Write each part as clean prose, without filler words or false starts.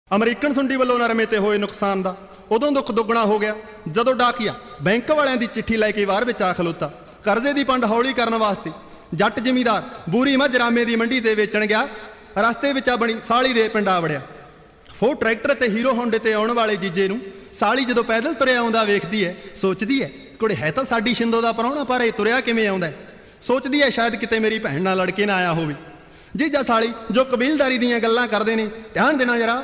American ਸੁੰਡੀ ਵੱਲੋਂ ਨਰਮੇ ਤੇ ਹੋਏ ਨੁਕਸਾਨ ਦਾ ਉਦੋਂ ਦੁੱਖ ਦੁੱਗਣਾ ਹੋ ਗਿਆ ਜਦੋਂ ਡਾਕੀਆ ਬੈਂਕ ਵਾਲਿਆਂ ਦੀ ਚਿੱਠੀ ਲੈ ਕੇ ਬਾਹਰ ਵਿੱਚ ਆ ਖਲੋਤਾ। ਕਰਜ਼ੇ ਦੀ ਪੰਡ ਹੌਲੀ ਕਰਨ ਵਾਸਤੇ ਜੱਟ ਜ਼ਿਮੀਂਦਾਰ ਬੂਰੀ ਮੱਝ ਰਾਮੇ ਦੀ ਮੰਡੀ ਤੇ ਵੇਚਣ ਗਿਆ। ਰਸਤੇ ਵਿੱਚ ਆ ਬਣੀ ਸਾਲੀ ਦੇ ਪਿੰਡਾ ਵੜਿਆ। ਫੋਰ ਟਰੈਕਟਰ ਤੇ ਹੀਰੋ ਹੋਂਡੇ ਤੇ ਆਉਣ ਵਾਲੇ ਜੀਜੇ ਨੂੰ ਸਾਲੀ ਜਦੋਂ ਪੈਦਲ ਤੁਰਿਆ ਆਉਂਦਾ ਵੇਖਦੀ ਹੈ, ਸੋਚਦੀ ਹੈ ਕੁੜੇ ਹੈ ਤਾਂ ਸਾਡੀ ਸ਼ਿੰਦੋ ਦਾ ਪ੍ਰਾਹੁਣਾ, ਪਰ ਇਹ ਤੁਰਿਆ ਕਿਵੇਂ ਆਉਂਦਾ। ਸੋਚਦੀ ਹੈ ਸ਼ਾਇਦ ਕਿਤੇ ਮੇਰੀ ਭੈਣ ਨਾਲ ਲੜ ਕੇ ਨਾ ਆਇਆ ਹੋਵੇ। ਜੀਜਾ ਸਾਲੀ ਜੋ ਕਬੀਲਦਾਰੀ ਦੀਆਂ ਗੱਲਾਂ ਕਰਦੇ ਨੇ, ਧਿਆਨ ਦੇਣਾ ਜਰਾ।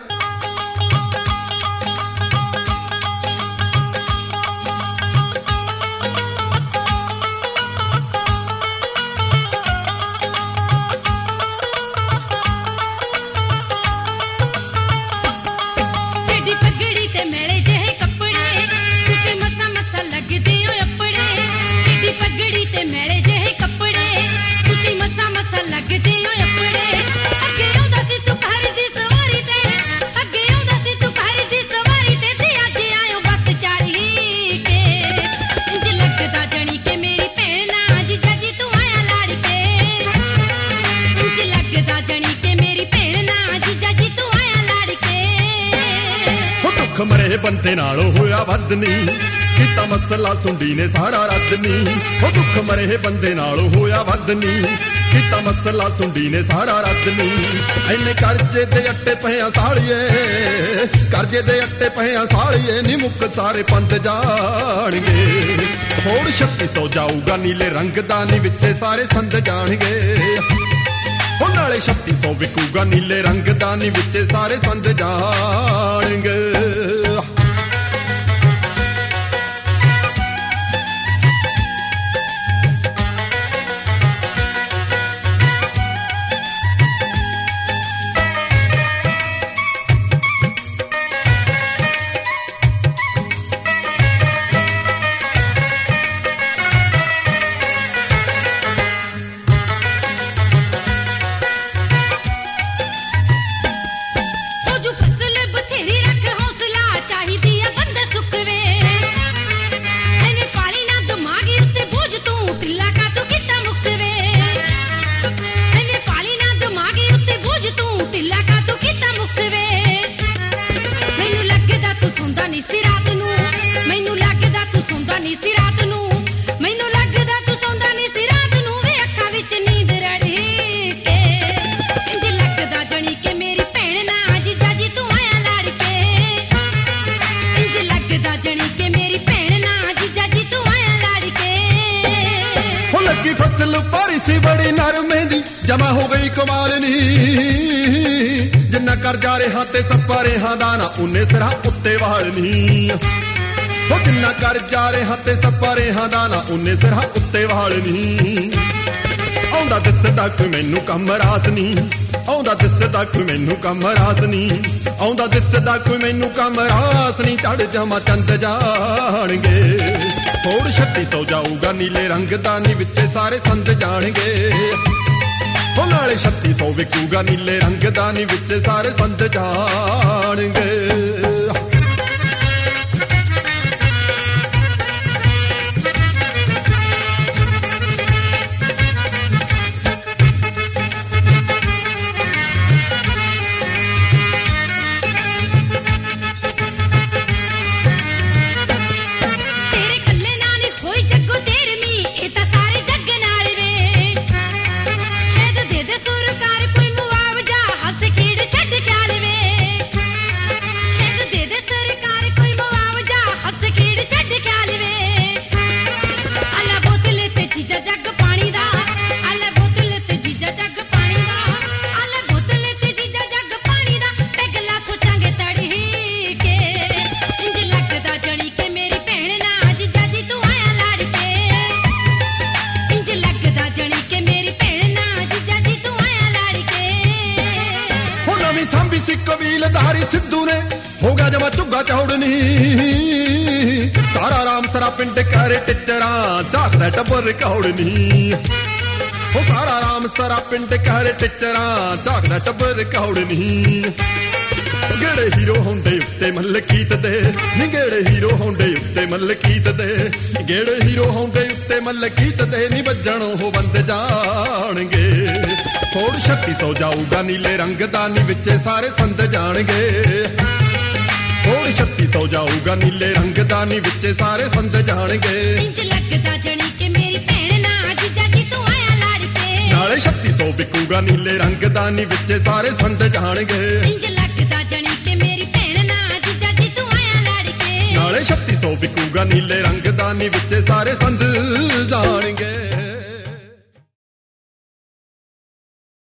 ਮਰੇ ਬੰਦੇ ਨਾਲ ਹੋਇਆ ਵੱਧ ਨੀ, ਕੀਤਾ ਮਸਲਾ ਸੁੰਡੀ ਨੇ ਸਾਰਾ ਰੱਦ ਨੀ। ਉਹ ਦੁੱਖ ਮਰੇ ਬੰਦੇ ਨਾਲ ਹੋਇਆ ਵੱਧ ਨੀ, ਕੀਤਾ ਮਸਲਾ ਸੁੰਡੀ ਨੇ ਸਾਰਾ ਰੱਦ ਨੀ। ਐਨੇ ਕਰਜ਼ੇ ਦੇ ਅੱਟੇ ਪਏ ਆ ਸਾਲੀਏ, ਕਰਜ਼ੇ ਦੇ ਅੱਟੇ ਪਏ ਆ ਸਾਲੀਏ, ਨੀ ਮੁੱਕ ਸਾਰੇ ਪੰਦ ਜਾਣਗੇ। ਹੋਰ 3600 ਜਾਊਗਾ ਨੀਲੇ ਰੰਗ ਦਾ, ਨੀ ਵਿੱਚੇ ਸਾਰੇ ਸੰਦ ਜਾਣਗੇ। ਉਹ ਨਾਲੇ 3600 ਵਿਕੂਗਾ ਨੀਲੇ ਰੰਗ ਦਾ, ਨੀ ਵਿੱਚੇ ਸਾਰੇ ਸੰਦ ਜਾਣਗੇ। फसल पारी सी बड़ी नरमे दी, जमा हो गई कमाल नी। जिन्ना कर जा रहा ते सप्पा रेहा दाना, उन्ने सिरा उत्ते वाल नी। जिन्ना कर जा रहा ते सप्पा रेहा दाना, उन्ने सिरा उत्ते वाल नी। आउंदा दिसदा कोई मैनू कम रास नी, आउंदा दिसदा कोई मैनू कम रास नी, आउंदा दिसदा कोई मैनू कम रास नी। चढ़ जमा चंद जाणगे, होड़ 3600 जाऊगा नीले रंग दा, नी विच्चे सारे संद जाणगे। हो नाले 3600 विकूगा नीले रंग दा, नी विच्चे सारे संद जाणगे। कबीलदारी सिद्धू ने हो गया जमा झुग्गा चौड़नी। सारा राम सरा पिंड करे टिचरा, झाकदा टब्बर कौड़नी। हो सारा राम सरा पिंड करे टिचरा, झाकदा टब्बर कौड़नी। ਗੇੜੇ ਹੀਰੋ ਹੁੰਦੇ ਉੱਤੇ ਮਲਕੀਤ ਦੇ ਨੀ ਗੇੜੇ ਹੀਰੋ ਹੁੰਦੇ ਉੱਤੇ ਮਲਕੀਤ ਦੇ ਗੇੜੇ ਹੀਰੋ ਹੁੰਦੇ ਉੱਤੇ ਮਲਕੀਤ ਦੇ ਨੀ ਵੱਜਣ ਉਹ ਬੰਦ ਜਾਣਗੇ ਥੋੜ 3600 ਜਾਊਗਾ ਨੀਲੇ ਰੰਗ ਦਾ ਨੀ ਵਿੱਚੇ ਸਾਰੇ ਸੰਦ ਜਾਣਗੇ ਥੋੜ 3600 ਜਾਊਗਾ ਨੀਲੇ ਰੰਗ ਦਾ ਨੀ ਵਿੱਚੇ ਸਾਰੇ ਸੰਦ ਜਾਣਗੇ ਇੰਜ ਲੱਗਦਾ ਜਣੀ ਕਿ ਮੇਰੀ ਭੈਣ ਨਾ ਜੀਜਾ ਜੀ ਤੂੰ ਆਇਆ ਲੜ ਕੇ ਨਾਲੇ 3600 ਵਿਕੂਗਾ ਨੀਲੇ ਰੰਗ ਦਾ ਨੀ ਵਿੱਚੇ ਸਾਰੇ ਸੰਦ ਜਾਣਗੇ ਇੰਜ ਲੱਗਦਾ ਜਣੀ ਕਿ ਮੇਰੀ ਭੈਣ ਨਾ ਜੀਜਾ ਜੀ ਤੂੰ ਆਇਆ ਲੜ ਕੇ ਨਾਲੇ 3600 ਵਿਕੂਗਾ ਨੀਲੇ ਰੰਗ ਦਾ ਨੀ ਵਿੱਚੇ ਸਾਰੇ ਸੰਦ ਜਾਣਗੇ